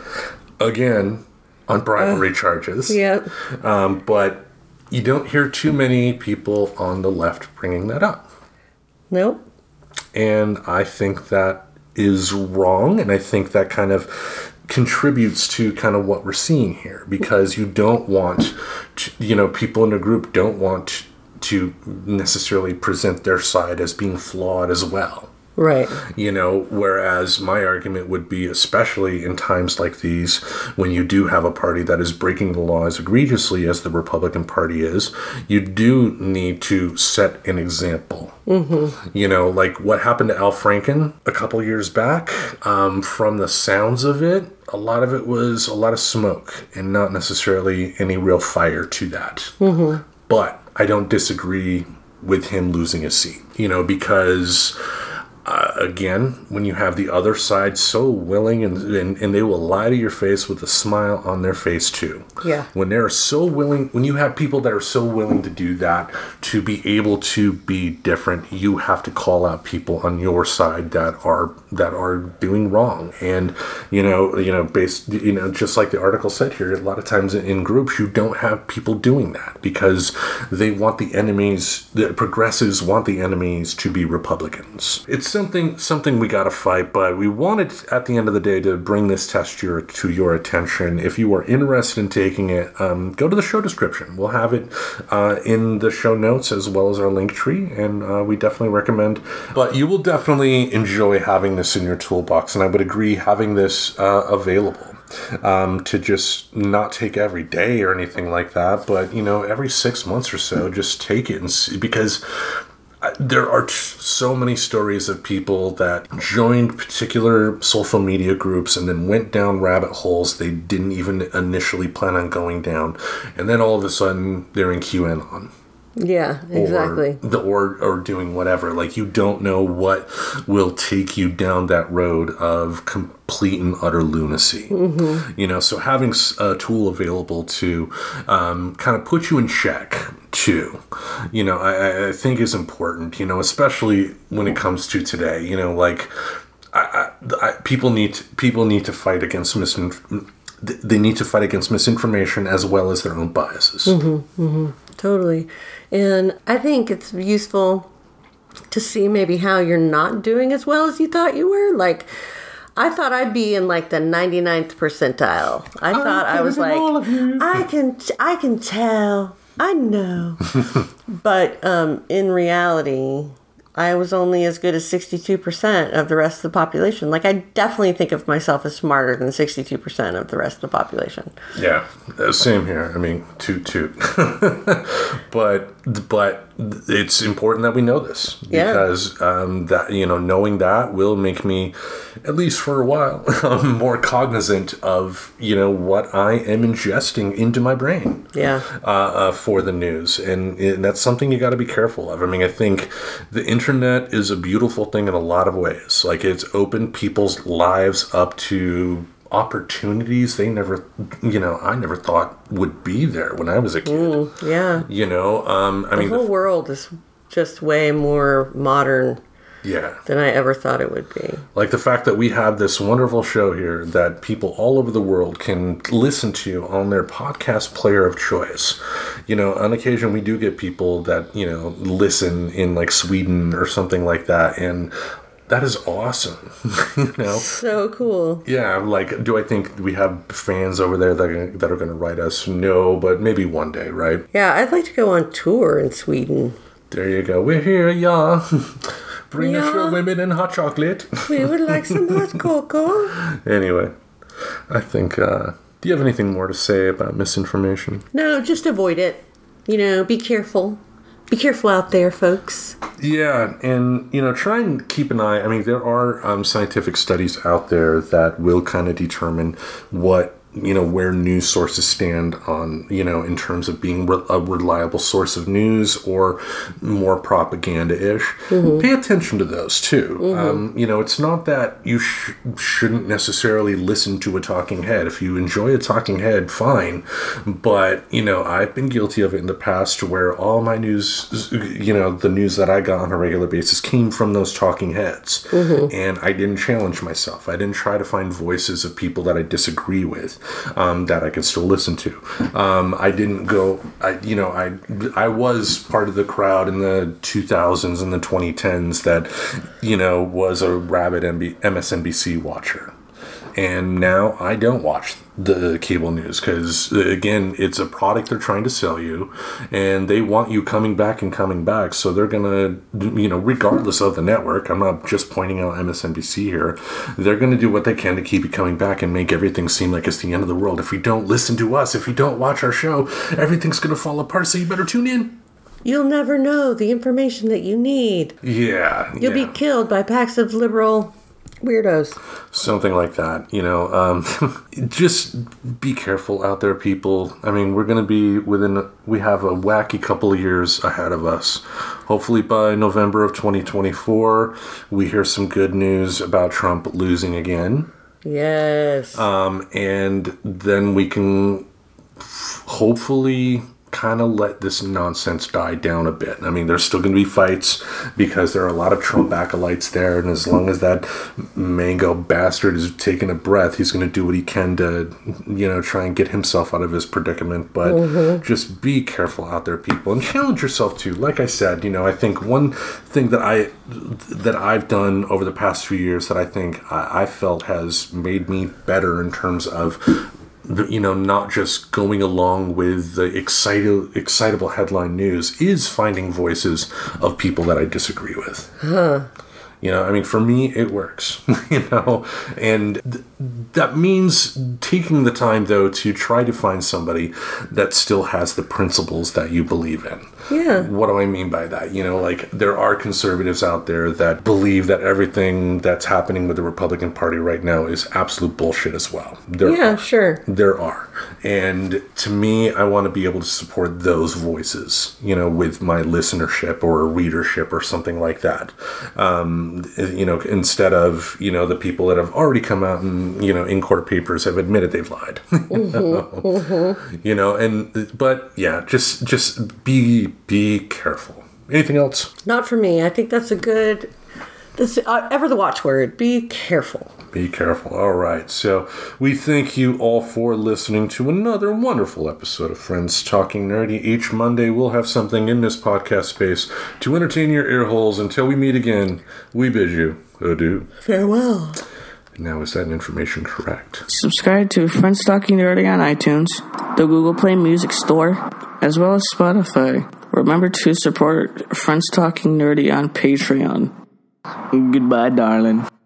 again on bribery uh, charges. Yeah. Um, but you don't hear too many people on the left bringing that up. Nope. And I think that is wrong, and I think that kind of contributes to kind of what we're seeing here, because you don't want to, you know, people in a group don't want to necessarily present their side as being flawed as well. Right. You know, whereas my argument would be, especially in times like these, when you do have a party that is breaking the law as egregiously as the Republican Party is, you do need to set an example. Mm-hmm. You know, like what happened to Al Franken a couple years back, um, from the sounds of it, a lot of it was a lot of smoke and not necessarily any real fire to that. Mm-hmm. But I don't disagree with him losing a seat, you know, because... Uh, again, when you have the other side so willing, and, and and they will lie to your face with a smile on their face too. Yeah. When they're so willing, when you have people that are so willing to do that, to be able to be different, you have to call out people on your side that are that are doing wrong. And you know, you know, based, you know, just like the article said here, a lot of times in groups you don't have people doing that because they want the enemies. The progressives want the enemies to be Republicans. It's something something we got to fight, but we wanted at the end of the day to bring this test to your, to your attention. If you are interested in taking it, um, go to the show description. We'll have it uh, in the show notes as well as our link tree, and uh, we definitely recommend. But you will definitely enjoy having this in your toolbox, and I would agree having this uh, available. Um, to just not take every day or anything like that, but you know, every six months or so, just take it and see, because there are t- so many stories of people that joined particular social media groups and then went down rabbit holes they didn't even initially plan on going down, and then all of a sudden they're in QAnon. Yeah, exactly. Or, the, or or doing whatever. Like, you don't know what will take you down that road of complete and utter lunacy. Mm-hmm. You know, so having a tool available to um, kind of put you in check, too, you know, I, I think is important, you know, especially when it comes to today. You know, like, I, I, I, people need to, people need to fight against misinformation. They need to fight against misinformation as well as their own biases. Mm-hmm, mm-hmm, totally. And I think it's useful to see maybe how you're not doing as well as you thought you were. Like, I thought I'd be in like the ninety-ninth percentile. I thought I, I was like, I can, I can tell, I know. But um, in reality, I was only as good as sixty-two percent of the rest of the population. Like, I definitely think of myself as smarter than sixty-two percent of the rest of the population. Yeah, same here. I mean, toot toot. but but it's important that we know this, because yeah. um, that, you know, knowing that will make me, at least for a while, more cognizant of, you know, what I am ingesting into my brain. Yeah. Uh, uh, for the news, and, and that's something you got to be careful of. I mean, I think the internet is a beautiful thing in a lot of ways. Like, it's opened people's lives up to opportunities they never, you know, I never thought would be there when I was a kid. Mm, yeah. You know, um, I the mean, whole the, world is just way more modern yeah, than I ever thought it would be. like the fact that we have this wonderful show here that people all over the world can listen to on their podcast player of choice. You know, on occasion we do get people that, you know, listen in like Sweden or something like that, and that is awesome. You know, So cool. yeah. Like, do I think we have fans over there that are, that are going to write us? No, but maybe one day, right? Yeah, I'd like to go on tour in Sweden. There you go. We're here, yeah. Bring us Yeah. your women and hot chocolate. We would like some hot cocoa. Anyway, I think, uh, do you have anything more to say about misinformation? No, just avoid it. You know, be careful. Be careful out there, folks. Yeah, and, you know, try and keep an eye. I mean, there are um, scientific studies out there that will kind of determine what, you know, where news sources stand on, you know, in terms of being re- a reliable source of news or more propaganda-ish. Mm-hmm. Pay attention to those, too. Mm-hmm. Um, you know, it's not that you sh- shouldn't necessarily listen to a talking head. If you enjoy a talking head, fine. But, you know, I've been guilty of it in the past where all my news, you know, the news that I got on a regular basis came from those talking heads. Mm-hmm. And I didn't challenge myself. I didn't try to find voices of people that I disagree with. Um, that I could still listen to. Um, I didn't go, I, you know, I I was part of the crowd in the two thousands and the twenty tens that, you know, was a rabid M S N B C watcher. And now I don't watch the cable news because, again, it's a product they're trying to sell you, and they want you coming back and coming back. So they're going to, you know, regardless of the network, I'm not just pointing out M S N B C here, they're going to do what they can to keep you coming back and make everything seem like it's the end of the world. If you don't listen to us, if you don't watch our show, everything's going to fall apart, so you better tune in. You'll never know the information that you need. Yeah. You'll yeah. be killed by packs of liberal weirdos. Something like that, you know. Um, just be careful out there, people. I mean, we're going to be within, we have a wacky couple of years ahead of us. Hopefully by November of twenty twenty-four, we hear some good news about Trump losing again. Yes. Um, and then we can f- hopefully kind of let this nonsense die down a bit. I mean, there's still going to be fights because there are a lot of Trump acolytes there, and as long as that mango bastard is taking a breath, he's going to do what he can to, you know, try and get himself out of his predicament. But mm-hmm. just be careful out there, people, and challenge yourself too. Like I said, you know, I think one thing that I that I've done over the past few years that I think I, I felt has made me better in terms of, you know, not just going along with the excited, excitable headline news, is finding voices of people that I disagree with. Huh. You know, I mean, for me, it works, you know, and th- that means taking the time, though, to try to find somebody that still has the principles that you believe in. Yeah. What do I mean by that? You know, like, there are conservatives out there that believe that everything that's happening with the Republican Party right now is absolute bullshit as well. There yeah, are. sure. There are. And to me, I want to be able to support those voices, you know, with my listenership or readership or something like that. Um, you know, instead of, you know, the people that have already come out and, you know, in court papers have admitted they've lied. Mm-hmm, you, know? mm-hmm. You know, and, but yeah, just, just be, be careful. Anything else? Not for me. I think that's a good, that's uh, ever the watchword. Be careful. Be careful. All right. So we thank you all for listening to another wonderful episode of Friends Talking Nerdy. Each Monday we'll have something in this podcast space to entertain your ear holes. Until we meet again, we bid you adieu. Farewell. Now, is that information correct? Subscribe to Friends Talking Nerdy on iTunes, the Google Play Music Store, as well as Spotify. Remember to support Friends Talking Nerdy on Patreon. Goodbye, darling.